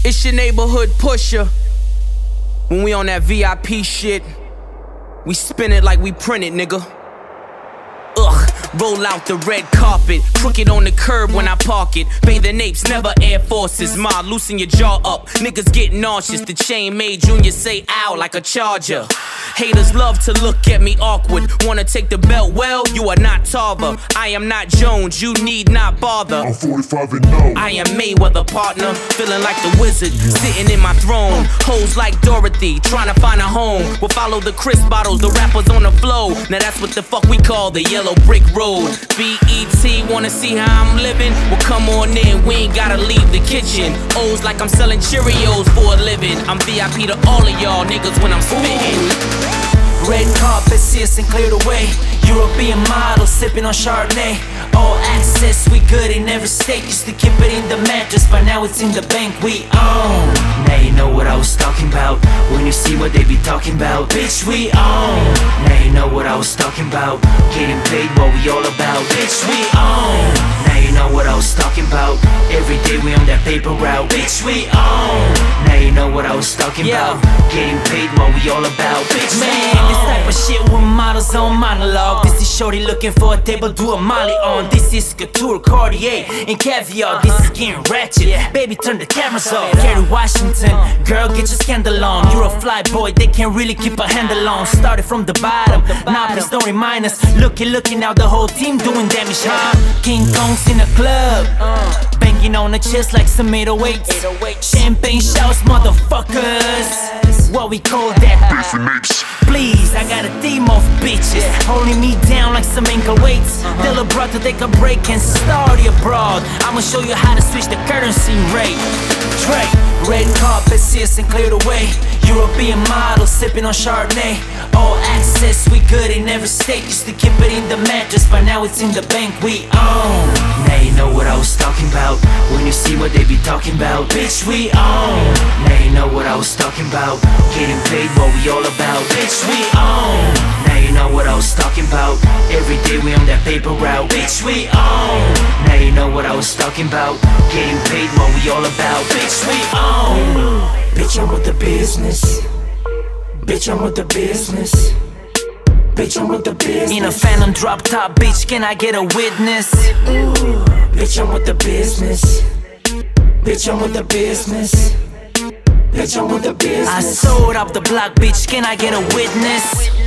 It's your neighborhood pusher. When we on that VIP shit, we spin it like we print it, nigga. Ugh, roll out the red carpet, crooked on the curb when I park it. Bathing apes, never Air Forces. Ma, loosen your jaw up. Niggas get nauseous. The chain made Junior say ow like a charger. Haters love to look at me awkward. Wanna take the belt? Well, you are not Tarver. I am not Jones, you need not bother. I'm 45 and no. I am Mayweather, partner. Feeling like the wizard, sitting in my throne. Hoes like Dorothy, trying to find a home. We'll follow the Chris bottles, the rappers on the flow. Now that's what the fuck we call the yellow brick road. BET, wanna see how I'm living? Well, come on in, we ain't gotta leave the kitchen. O's like I'm selling Cheerios for a living. I'm VIP to all of y'all niggas when I'm spitting. Red carpet, see us and clear the way. European model, sipping on Chardonnay. All access, we good in every state. Used to keep it in the mattress, but now it's in the bank we own. Now you know what I was talking about. When you see what they be talking about, bitch, we own. Now you know what I was talking about. Getting paid, what we all about, bitch, we own. Now you know what I was talking about. Every day we on that paper route, bitch, we own. Now you know what I was talking about. Getting paid, what we all about, bitch, man, this type of shit with models on monologue. This is shorty looking for a table, do a molly on. This is Couture, Cartier, and caviar. This is getting ratchet, baby, turn the cameras off. Kerry Washington, girl, get your scandal on. You're a fly boy, they can't really keep a handle on. Started from the bottom, nah, please don't remind us. Looking now, the whole team doing damage, huh? King Kong's in the club, banging on the chest like some 808s. Champagne shouts, motherfuckers. What we call that? Please, I got a team of bitches holding me down like some ankle weights. Tell a bro to take a break and start abroad. I'ma show you how to switch the currency rate. Trey, red carpet, see us and clear the way. European model, sipping on Chardonnay. All access, we good in every state. Used to keep it in the mattress, but now it's in the bank we own. Now you know what I was talking about. When you see what they be talking about, bitch, we own. Now you know what I was talking about. Getting paid, what we all about, bitch, we own. Now you know what I was talking about. Every day we on that paper route, bitch, we own. Now you know what I was talking about. Getting paid, what we all about, bitch, we own. Bitch, I'm with the business. Bitch, I'm with the business. Bitch, I'm with the business. In a phantom drop top, bitch, can I get a witness? Ooh. Bitch, I'm with the business. Bitch, I'm with the business. Bitch, I'm with the business. I sold up the block, bitch, can I get a witness?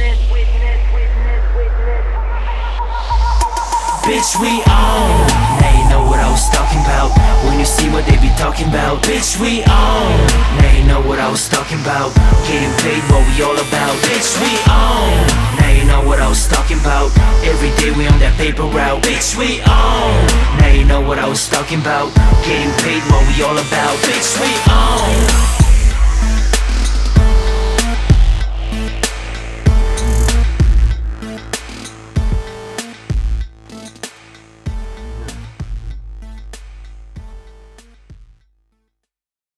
Bitch, we own. Now you know what I was talking about. When you see what they be talking about, bitch, we own. Now you know what I was talking about. Getting paid, what we all about, bitch, we own. Now you know what I was talking about. Every day we on that paper route, bitch, we own. Now you know what I was talking about. Getting paid, what we all about, bitch, we own.